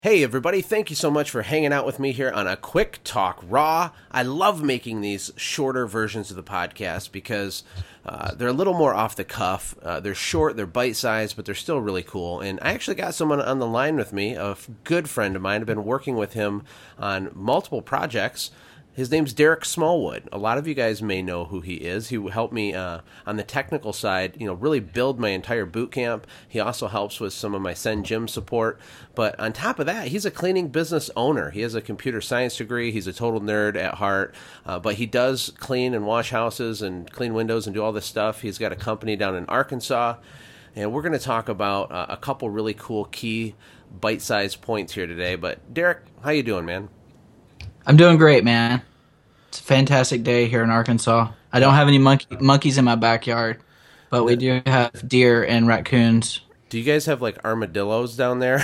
Hey everybody, thank you so much for hanging out with me here on a Quick Talk Raw. I love making these shorter versions of the podcast because they're a little more off the cuff. They're short, they're bite-sized, but they're still really cool. And I actually got someone on the line with me, a good friend of mine. I've been working with him on multiple projects. His name's Derek Smallwood. A lot of you guys may know who he is. He helped me on the technical side, really build my entire boot camp. He also helps with some of my Send Gym support. But on top of that, he's a cleaning business owner. He has a computer science degree. He's a total nerd at heart. But he does clean and wash houses and clean windows and do all this stuff. He's got a company down in Arkansas. And we're going to talk about a couple really cool key bite-sized points here today. But Derek, how you doing, man? I'm doing great, man. It's a fantastic day here in Arkansas. I don't have any monkeys in my backyard, but we do have deer and raccoons. Do you guys have like armadillos down there?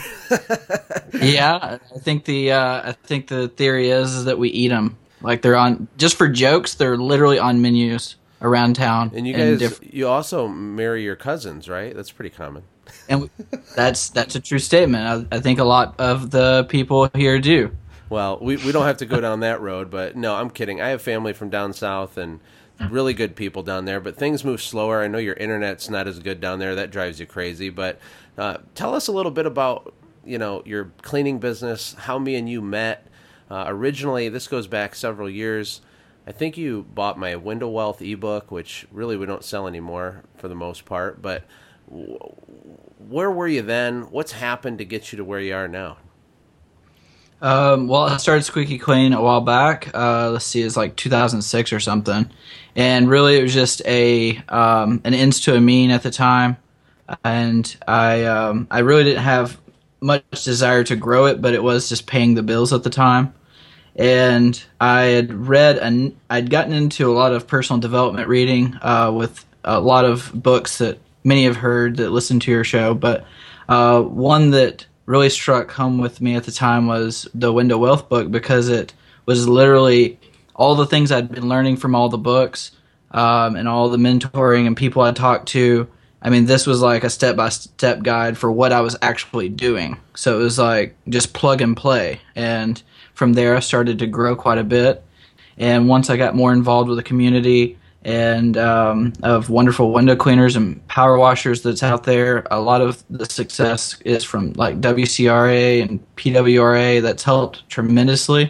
Yeah, I think the theory is that we eat them. Like they're on just for jokes. They're literally on menus around town. And you guys, you also marry your cousins, right? That's pretty common. And that's a true statement. I think a lot of the people here do. Well, we don't have to go down that road, but no, I'm kidding. I have family from down south and really good people down there, but things move slower. I know your internet's not as good down there. That drives you crazy. But tell us a little bit about, your cleaning business, how me and you met. Originally, this goes back several years. I think you bought my Window Wealth ebook, which really we don't sell anymore for the most part. But where were you then? What's happened to get you to where you are now? Well, I started Squeaky Clean a while back. Let's see, it's like 2006 or something, and really it was just an ends to a mean at the time, and I really didn't have much desire to grow it, but it was just paying the bills at the time, and I'd gotten into a lot of personal development reading with a lot of books that many have heard that listen to your show, but one that really struck home with me at the time was the Window Wealth book, because it was literally all the things I'd been learning from all the books and all the mentoring and people I talked to. I mean, this was like a step-by-step guide for what I was actually doing. So it was like just plug and play. And from there, I started to grow quite a bit. And once I got more involved with the community and of wonderful window cleaners and power washers that's out there, a lot of the success is from like WCRA and PWRA. That's helped tremendously.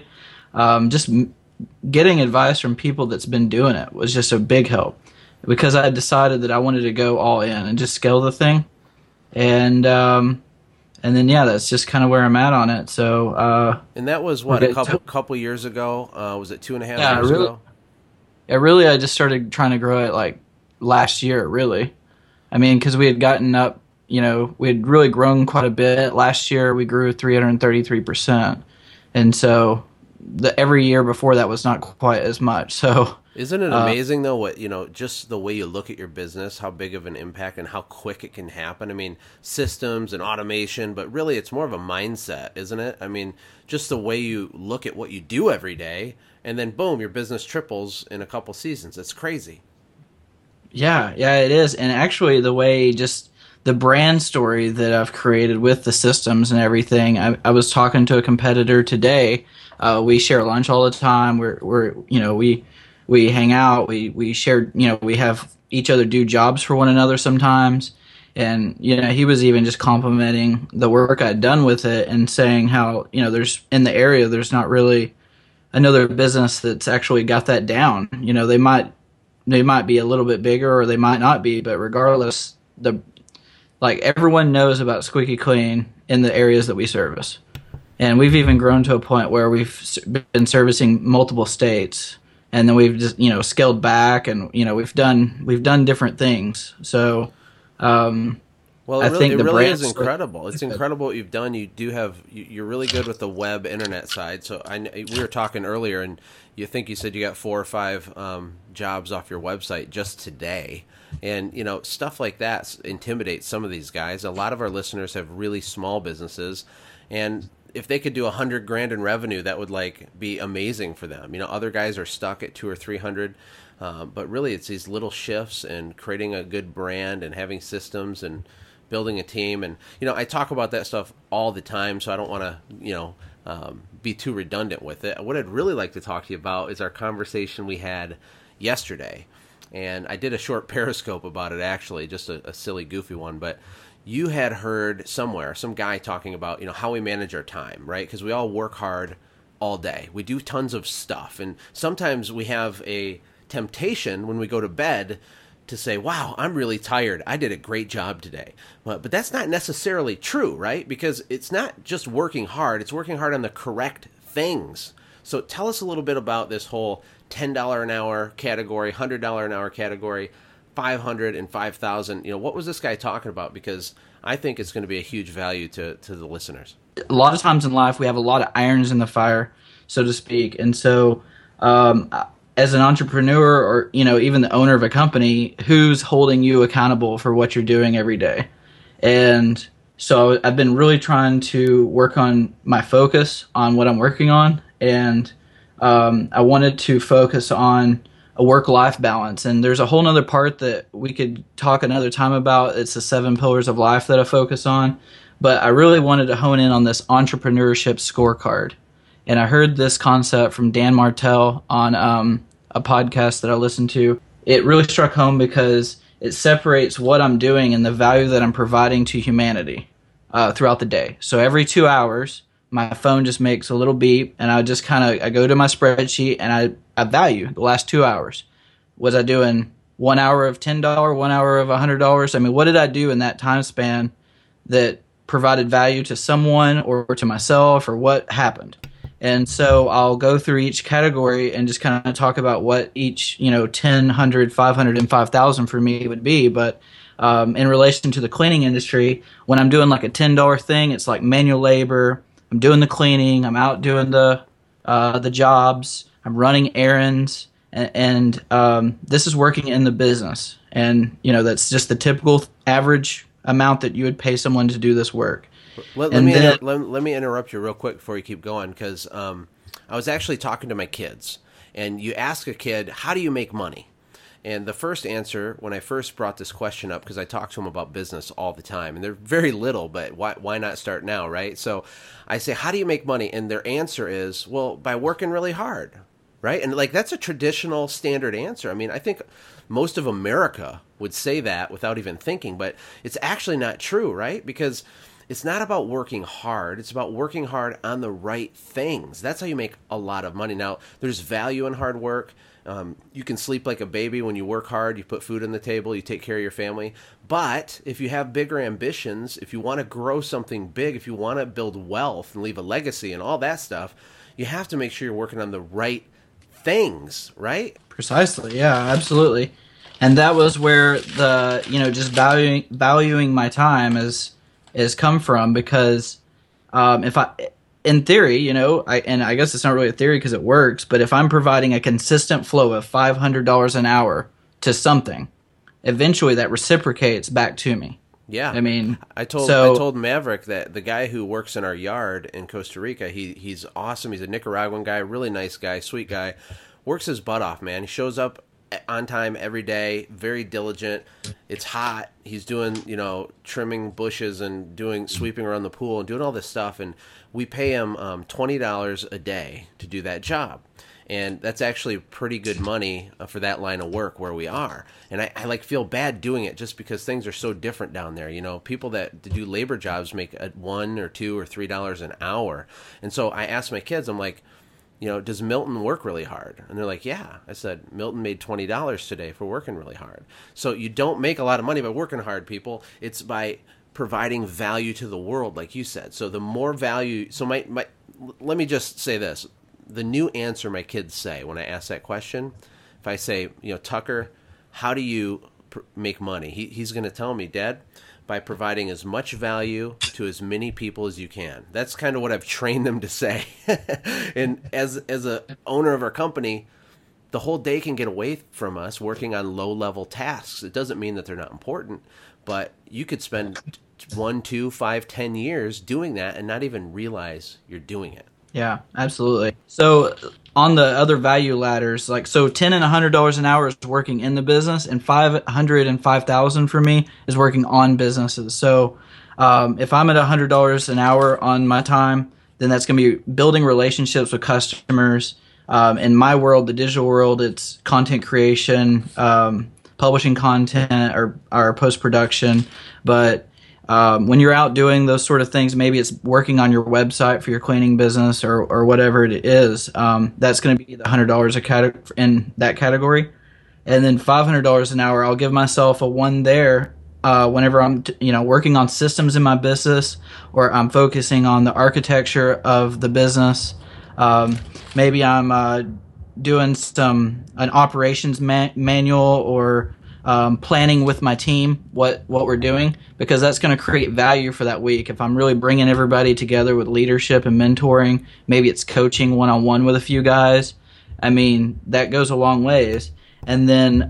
Getting advice from people that's been doing it was just a big help, because I decided that I wanted to go all in and just scale the thing. And then that's just kind of where I'm at on it. So and that was what, a couple years ago? Was it 2.5 years ago? Yeah, really, I just started trying to grow it like last year, really. I mean, because we had gotten up, we had really grown quite a bit. Last year, we grew 333%. And so every year before that was not quite as much. So isn't it amazing, though, what, just the way you look at your business, how big of an impact and how quick it can happen? I mean, systems and automation, but really it's more of a mindset, isn't it? I mean, just the way you look at what you do every day, and then boom, your business triples in a couple seasons. It's crazy. Yeah, it is. And actually the way just the brand story that I've created with the systems and everything, I was talking to a competitor today. We share lunch all the time. We hang out, we share, we have each other do jobs for one another sometimes. And, he was even just complimenting the work I'd done with it and saying how, there's in the area, there's not really another business that's actually got that down. They might be a little bit bigger or they might not be, but regardless, everyone knows about Squeaky Clean in the areas that we service. And we've even grown to a point where we've been servicing multiple states. And then we've just, scaled back, and we've done different things. So, well, it really is incredible. It's incredible what you've done. You're really good with the web internet side. So we were talking earlier, and you said you got 4 or 5 jobs off your website just today. And, stuff like that intimidates some of these guys. A lot of our listeners have really small businesses, and if they could do $100,000 in revenue, that would be amazing for them. Other guys are stuck at 200 or 300, but really it's these little shifts and creating a good brand and having systems and building a team. And, I talk about that stuff all the time, so I don't want to, be too redundant with it. What I'd really like to talk to you about is our conversation we had yesterday. And I did a short Periscope about it, actually, just a silly, goofy one. But you had heard somewhere, some guy talking about, how we manage our time, right? Because we all work hard all day. We do tons of stuff. And sometimes we have a temptation when we go to bed to say, wow, I'm really tired. I did a great job today. But that's not necessarily true, right? Because it's not just working hard. It's working hard on the correct things. So tell us a little bit about this whole $10 an hour category, $100 an hour category, 500 and 5,000. What was this guy talking about? Because I think it's going to be a huge value to the listeners. A lot of times in life, we have a lot of irons in the fire, so to speak. And so as an entrepreneur or, even the owner of a company, who's holding you accountable for what you're doing every day? And so I've been really trying to work on my focus on what I'm working on. And I wanted to focus on a work-life balance. And there's a whole nother part that we could talk another time about. It's the 7 pillars of life that I focus on. But I really wanted to hone in on this entrepreneurship scorecard. And I heard this concept from Dan Martell on a podcast that I listened to. It really struck home because it separates what I'm doing and the value that I'm providing to humanity throughout the day. So every 2 hours, my phone just makes a little beep, and I just I go to my spreadsheet, and I value the last 2 hours. Was I doing 1 hour of $10, 1 hour of $100? I mean, what did I do in that time span that provided value to someone or to myself, or what happened? And so I'll go through each category and just kind of talk about what each, 10, 100, 500, and 5,000 for me would be. But in relation to the cleaning industry, when I'm doing like a $10 thing, it's like manual labor. I'm doing the cleaning. I'm out doing the jobs. I'm running errands. And this is working in the business. And, that's just the typical average amount that you would pay someone to do this work. Let me interrupt you real quick before you keep going, because I was actually talking to my kids, and you ask a kid, how do you make money? And the first answer, when I first brought this question up, because I talk to them about business all the time, and they're very little, but why not start now, right? So I say, how do you make money? And their answer is, well, by working really hard, right? And that's a traditional standard answer. I mean, I think most of America would say that without even thinking, but it's actually not true, right? Because it's not about working hard. It's about working hard on the right things. That's how you make a lot of money. Now, there's value in hard work. You can sleep like a baby when you work hard. You put food on the table. You take care of your family. But if you have bigger ambitions, if you want to grow something big, if you want to build wealth and leave a legacy and all that stuff, you have to make sure you're working on the right things, right? Precisely. Yeah, absolutely. And that was where the, just valuing my time is come from, because if I, in theory, and I guess it's not really a theory because it works, but if I'm providing a consistent flow of $500 an hour to something, eventually that reciprocates back to me. Yeah. I mean, I told Maverick that the guy who works in our yard in Costa Rica, he's awesome. He's a Nicaraguan guy, really nice guy, sweet guy, works his butt off, man. He shows up on time every day, very diligent. It's hot. He's doing, trimming bushes and sweeping around the pool and doing all this stuff. And we pay him $20 a day to do that job. And that's actually pretty good money for that line of work where we are. And I feel bad doing it just because things are so different down there. People that do labor jobs make $1 or $2 or $3 an hour. And so I asked my kids, I'm like, does Milton work really hard? And they're like, yeah. I said, Milton made $20 today for working really hard. So you don't make a lot of money by working hard, people. It's by providing value to the world, like you said. So the more value, so let me just say this. The new answer my kids say when I ask that question, if I say, Tucker, how do you make money? He's going to tell me, Dad, by providing as much value to as many people as you can. That's kind of what I've trained them to say. And as a owner of our company, the whole day can get away from us working on low-level tasks. It doesn't mean that they're not important, but you could spend 1, 2, 5, 10 years doing that and not even realize you're doing it. Yeah, absolutely. So on the other value ladders, like so, $10 and $100 an hour is working in the business, and 500 and 5,000 for me is working on businesses. So if I'm at $100 an hour on my time, then that's going to be building relationships with customers. In my world, the digital world, it's content creation, publishing content or post production, but when you're out doing those sort of things, maybe it's working on your website for your cleaning business or whatever it is. That's going to be the $100 in that category, and then $500 an hour. I'll give myself a one there whenever I'm working on systems in my business, or I'm focusing on the architecture of the business. Maybe I'm doing an operations manual or planning with my team what we're doing, because that's going to create value for that week. If I'm really bringing everybody together with leadership and mentoring, maybe it's coaching one-on-one with a few guys. I mean, that goes a long ways. And then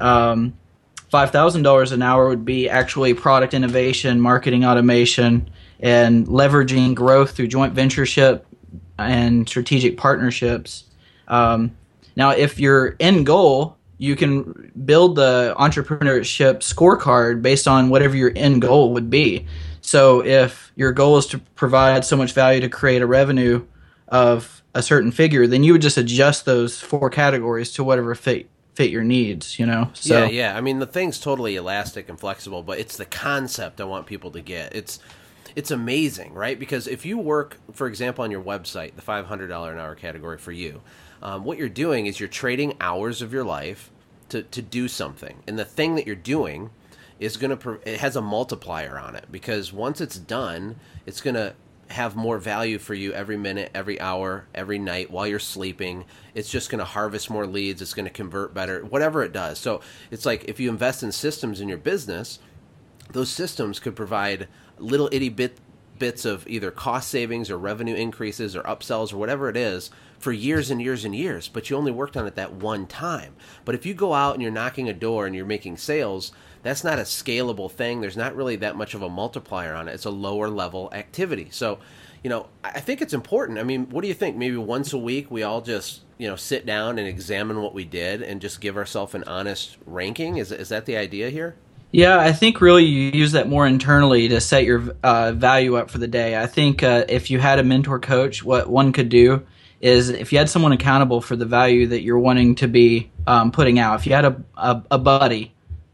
$5,000 an hour would be actually product innovation, marketing automation, and leveraging growth through joint ventureship and strategic partnerships. Now, if your end goal, you can build the entrepreneurship scorecard based on whatever your end goal would be. So if your goal is to provide so much value to create a revenue of a certain figure, then you would just adjust those four categories to whatever fit your needs, So Yeah. I mean, the thing's totally elastic and flexible, but it's the concept I want people to get. It's amazing, right? Because if you work, for example, on your website, the $500 an hour category for you, what you're doing is you're trading hours of your life to do something. And the thing that you're doing is it has a multiplier on it, because once it's done, it's going to have more value for you every minute, every hour, every night while you're sleeping. It's just going to harvest more leads. It's going to convert better, whatever it does. So it's like if you invest in systems in your business, those systems could provide little itty bits of either cost savings or revenue increases or upsells or whatever it is for years and years and years, but you only worked on it that one time. But if you go out and you're knocking a door and you're making sales, that's not a scalable thing. There's not really that much of a multiplier on it. It's a lower level activity. So, I think it's important. I mean, what do you think? Maybe once a week we all just, sit down and examine what we did and just give ourselves an honest ranking? Is that the idea here? Yeah, I think really you use that more internally to set your value up for the day. I think if you had a mentor coach, what one could do is if you had someone accountable for the value that you're wanting to be putting out, if you had a buddy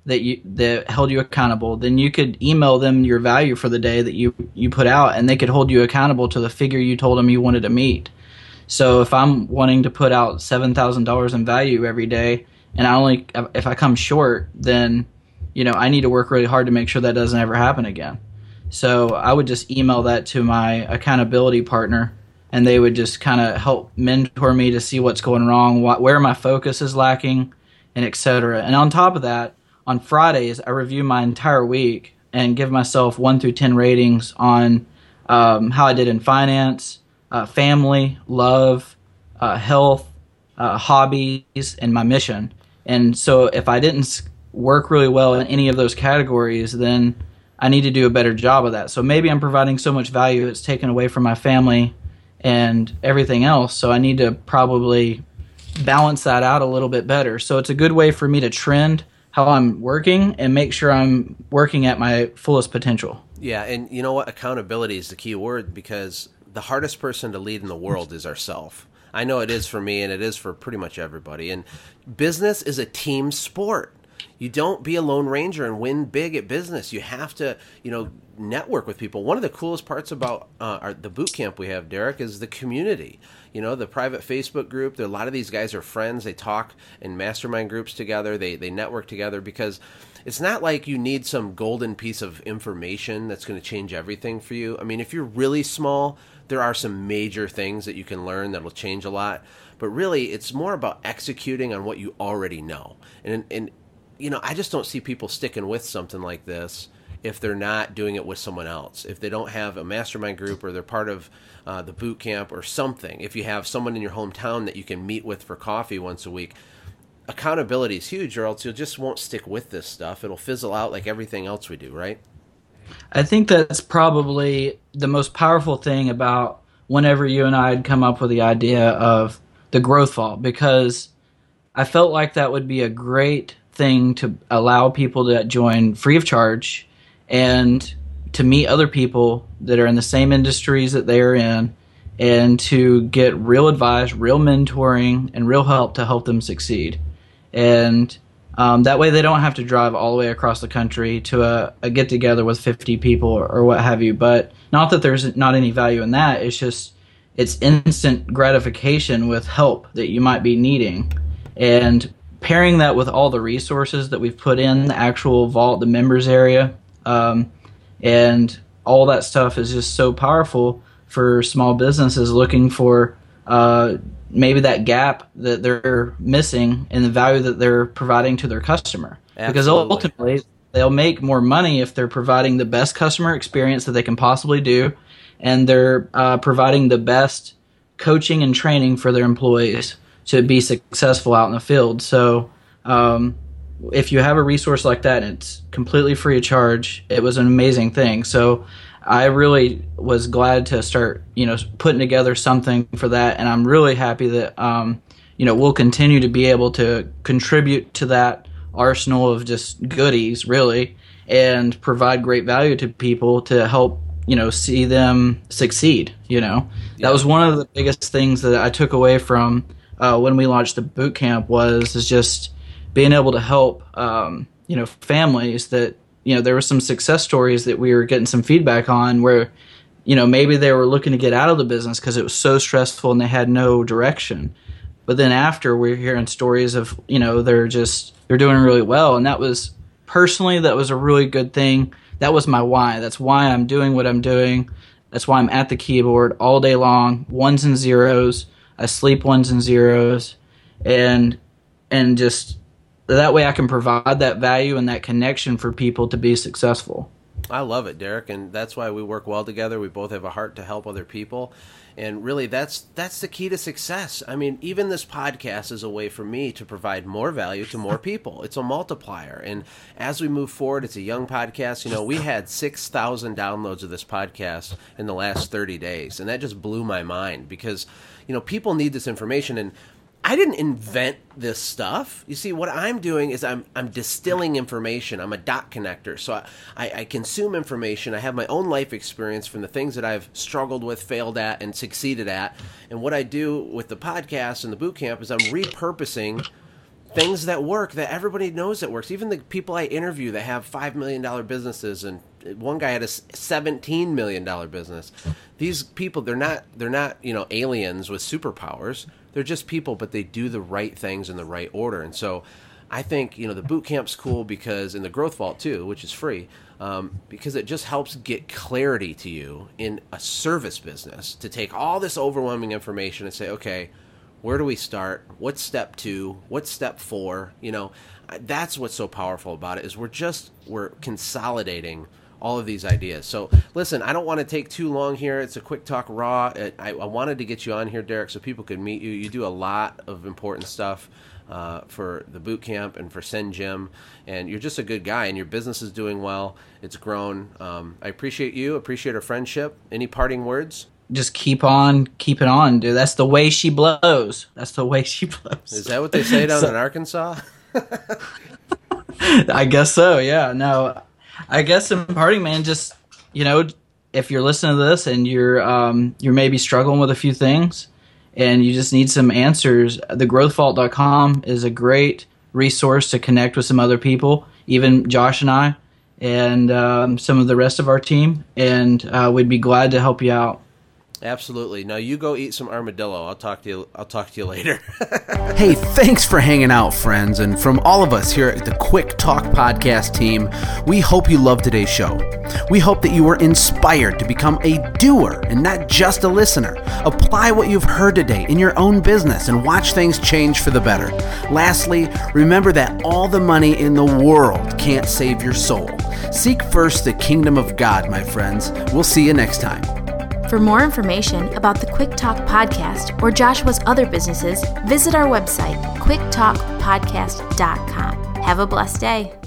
that held you accountable, then you could email them your value for the day that you put out, and they could hold you accountable to the figure you told them you wanted to meet. So if I'm wanting to put out $7,000 in value every day, and if I come short, then I need to work really hard to make sure that doesn't ever happen again. So I would just email that to my accountability partner, and they would just kind of help mentor me to see what's going wrong, where my focus is lacking, and et cetera. And on top of that, on Fridays, I review my entire week and give myself 1 through 10 ratings on how I did in finance, family, love, health, hobbies, and my mission. And so if I didn't work really well in any of those categories, then I need to do a better job of that. So maybe I'm providing so much value it's taken away from my family and everything else. So I need to probably balance that out a little bit better. So it's a good way for me to trend how I'm working and make sure I'm working at my fullest potential. Yeah, and you know what? Accountability is the key word, because the hardest person to lead in the world is ourselves. I know it is for me, and it is for pretty much everybody. And business is a team sport. You don't be a lone ranger and win big at business. You have to, network with people. One of the coolest parts about the boot camp we have, Derek, is the community. The private Facebook group. A lot of these guys are friends. They talk in mastermind groups together. They network together, because it's not like you need some golden piece of information that's going to change everything for you. I mean, if you're really small, there are some major things that you can learn that will change a lot. But really, it's more about executing on what you already know. And I just don't see people sticking with something like this if they're not doing it with someone else. If they don't have a mastermind group, or they're part of the boot camp or something. If you have someone in your hometown that you can meet with for coffee once a week, accountability is huge, or else you just won't stick with this stuff. It'll fizzle out like everything else we do, right? I think that's probably the most powerful thing about whenever you and I had come up with the idea of the Growth Vault, because I felt like that would be a great thing to allow people to join free of charge and to meet other people that are in the same industries that they are in, and to get real advice, real mentoring, and real help to help them succeed. And that way they don't have to drive all the way across the country to a get-together with 50 people or what have you. But not that there's not any value in that. It's just it's instant gratification with help that you might be needing. And pairing that with all the resources that we've put in the actual vault, the members area, and all that stuff is just so powerful for small businesses looking for maybe that gap that they're missing in the value that they're providing to their customer. Absolutely. Because ultimately, they'll make more money if they're providing the best customer experience that they can possibly do, and they're providing the best coaching and training for their employees to be successful out in the field. So if you have a resource like that and it's completely free of charge, it was an amazing thing. So I really was glad to start, putting together something for that, and I'm really happy that, we'll continue to be able to contribute to that arsenal of just goodies, really, and provide great value to people to help, see them succeed. That was one of the biggest things that I took away from when we launched the boot camp is just being able to help, families that. There were some success stories that we were getting some feedback on where, maybe they were looking to get out of the business because it was so stressful and they had no direction. But then after, we're hearing stories of, they're doing really well. And that was a really good thing. That was my why. That's why I'm doing what I'm doing. That's why I'm at the keyboard all day long, ones and zeros. I sleep ones and zeros. And just... that way I can provide that value and that connection for people to be successful. I love it, Derek, and that's why we work well together. We both have a heart to help other people, and really that's the key to success. I mean, even this podcast is a way for me to provide more value to more people. It's a multiplier, and as we move forward, it's a young podcast. We had 6,000 downloads of this podcast in the last 30 days, and that just blew my mind because, people need this information, and I didn't invent this stuff. You see, what I'm doing is I'm distilling information. I'm a dot connector. So I consume information. I have my own life experience from the things that I've struggled with, failed at, and succeeded at. And what I do with the podcast and the boot camp is I'm repurposing things that work, that everybody knows that works. Even the people I interview that have $5 million businesses, and one guy had a $17 million business. These people, they're not aliens with superpowers. They're just people, but they do the right things in the right order. And so I think, the boot camp's cool because, and the Growth Vault too, which is free, because it just helps get clarity to you in a service business to take all this overwhelming information and say, okay, where do we start? What's step 2? What's step 4? That's what's so powerful about it is we're consolidating all of these ideas. So listen, I don't want to take too long here. It's a quick talk raw. I wanted to get you on here, Derek, so people could meet you. You do a lot of important stuff for the boot camp and for Send Gym, and you're just a good guy, and your business is doing well. It's grown. I appreciate you. Appreciate our friendship. Any parting words? Just keep on keeping on, dude. That's the way she blows. That's the way she blows. Is that what they say down in Arkansas? I guess so, yeah. No, I guess in parting, man, just, if you're listening to this and you're maybe struggling with a few things and you just need some answers, thegrowthvault.com is a great resource to connect with some other people, even Josh and I, and some of the rest of our team, and we'd be glad to help you out. Absolutely. Now you go eat some armadillo. I'll talk to you later. Hey, thanks for hanging out, friends. And from all of us here at the Quick Talk Podcast team, we hope you loved today's show. We hope that you were inspired to become a doer and not just a listener. Apply what you've heard today in your own business and watch things change for the better. Lastly, remember that all the money in the world can't save your soul. Seek first the kingdom of God, my friends. We'll see you next time. For more information about the Quick Talk Podcast or Joshua's other businesses, visit our website, quicktalkpodcast.com. Have a blessed day.